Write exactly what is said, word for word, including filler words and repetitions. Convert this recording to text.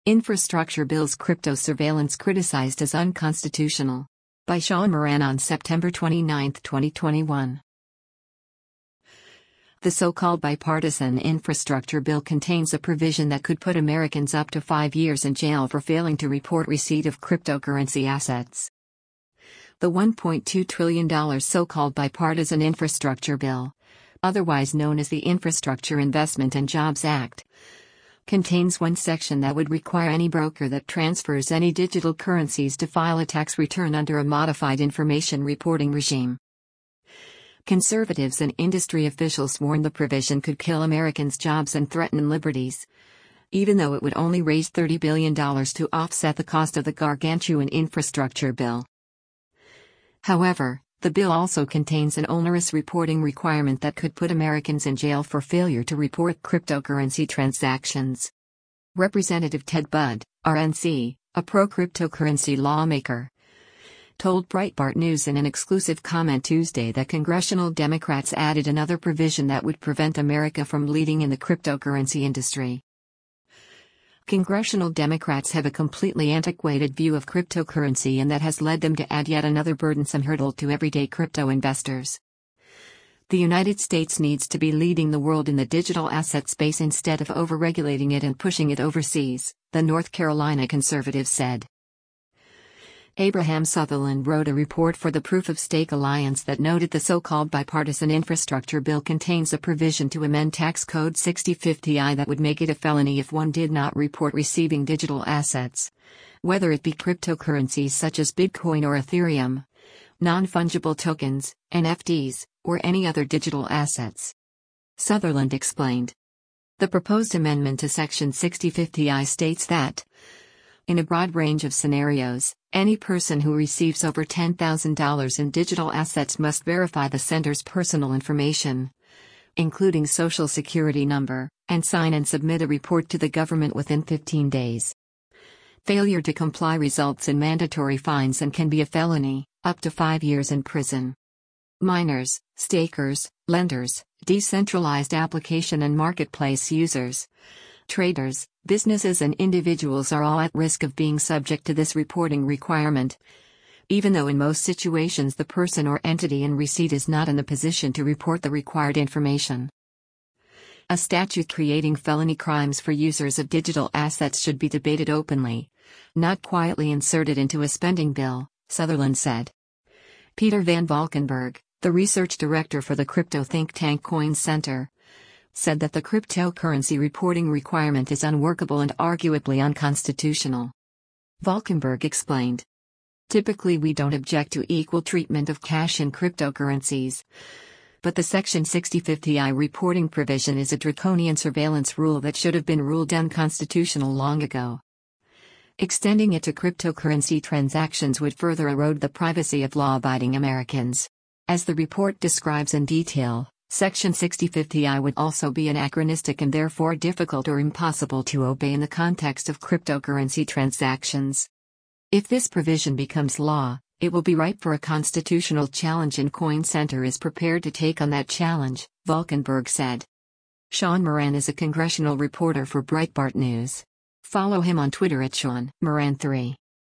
Infrastructure Bill's Crypto Surveillance Criticized as Unconstitutional. By Sean Moran on September twenty-ninth, twenty twenty-one. The so-called bipartisan infrastructure bill contains a provision that could put Americans up to five years in jail for failing to report receipt of cryptocurrency assets. The one point two trillion dollars so-called bipartisan infrastructure bill, otherwise known as the Infrastructure Investment and Jobs Act, contains one section that would require any broker that transfers any digital currencies to file a tax return under a modified information reporting regime. Conservatives and industry officials warn the provision could kill Americans' jobs and threaten liberties, even though it would only raise thirty billion dollars to offset the cost of the gargantuan infrastructure bill. However, the bill also contains an onerous reporting requirement that could put Americans in jail for failure to report cryptocurrency transactions. Representative Ted Budd, R N C, a pro-cryptocurrency lawmaker, told Breitbart News in an exclusive comment Tuesday that congressional Democrats added another provision that would prevent America from leading in the cryptocurrency industry. Congressional Democrats have a completely antiquated view of cryptocurrency, and that has led them to add yet another burdensome hurdle to everyday crypto investors. The United States needs to be leading the world in the digital asset space instead of overregulating it and pushing it overseas, the North Carolina conservative said. Abraham Sutherland wrote a report for the Proof of Stake Alliance that noted the so-called bipartisan infrastructure bill contains a provision to amend Tax Code sixty fifty I that would make it a felony if one did not report receiving digital assets, whether it be cryptocurrencies such as Bitcoin or Ethereum, non-fungible tokens, N F Ts, or any other digital assets. Sutherland explained. The proposed amendment to Section sixty fifty I states that, in a broad range of scenarios, any person who receives over ten thousand dollars in digital assets must verify the sender's personal information, including social security number, and sign and submit a report to the government within fifteen days. Failure to comply results in mandatory fines and can be a felony, up to five years in prison. Miners, stakers, lenders, decentralized application and marketplace users, traders, businesses and individuals are all at risk of being subject to this reporting requirement, even though in most situations the person or entity in receipt is not in the position to report the required information. A statute creating felony crimes for users of digital assets should be debated openly, not quietly inserted into a spending bill, Sutherland said. Peter Van Valkenburg, the research director for the crypto think tank Coin Center, said that the cryptocurrency reporting requirement is unworkable and arguably unconstitutional. Valkenburg explained. Typically we don't object to equal treatment of cash and cryptocurrencies, but the Section sixty fifty I reporting provision is a draconian surveillance rule that should have been ruled unconstitutional long ago. Extending it to cryptocurrency transactions would further erode the privacy of law-abiding Americans. As the report describes in detail, Section sixty fifty I would also be anachronistic and therefore difficult or impossible to obey in the context of cryptocurrency transactions. If this provision becomes law, it will be ripe for a constitutional challenge, and Coin Center is prepared to take on that challenge, Valkenburg said. Sean Moran is a congressional reporter for Breitbart News. Follow him on Twitter at Sean Moran three.